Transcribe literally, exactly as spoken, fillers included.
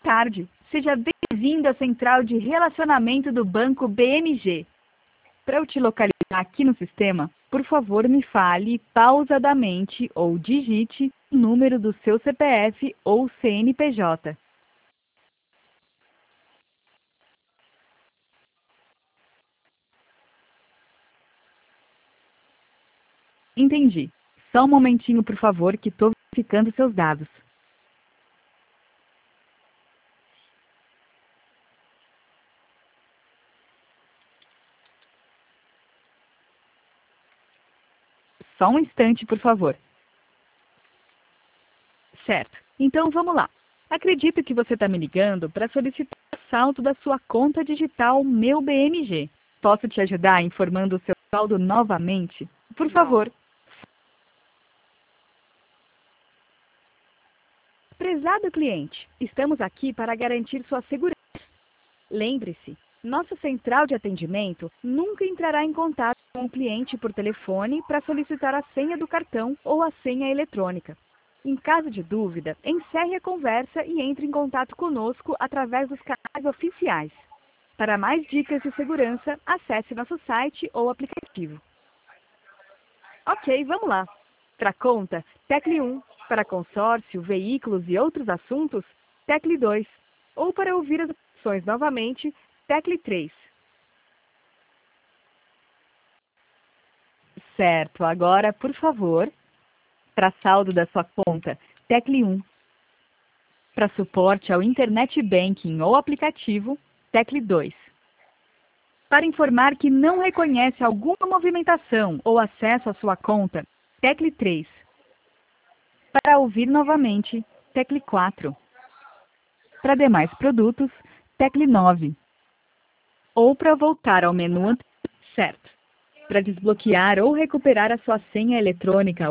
tarde. Seja bem-vindo à central de relacionamento do Banco B M G. Para eu te localizar aqui no sistema, por favor me fale pausadamente ou digite o número do seu C P F ou C N P J. Entendi. Só um momentinho, por favor, que estou verificando seus dados. Só um instante, por favor. Certo. Então vamos lá. Acredito que você está me ligando para solicitar o saldo da sua conta digital Meu B M G. Posso te ajudar informando o seu saldo novamente? Por favor. Prezado cliente, estamos aqui para garantir sua segurança. Lembre-se, nossa central de atendimento nunca entrará em contato com o cliente por telefone para solicitar a senha do cartão ou a senha eletrônica. Em caso de dúvida, encerre a conversa e entre em contato conosco através dos canais oficiais. Para mais dicas de segurança, acesse nosso site ou aplicativo. Ok, vamos lá. Para conta, tecle um. Para consórcio, veículos e outros assuntos, tecle dois. Ou para ouvir as opções novamente, tecle três. Certo, agora, por favor, para saldo da sua conta, tecle um. Para suporte ao Internet Banking ou aplicativo, tecle dois. Para informar que não reconhece alguma movimentação ou acesso à sua conta, tecle três. Para ouvir novamente, tecle quatro. Para demais produtos, tecle nove. Ou para voltar ao menu anterior, certo. Para desbloquear ou recuperar a sua senha eletrônica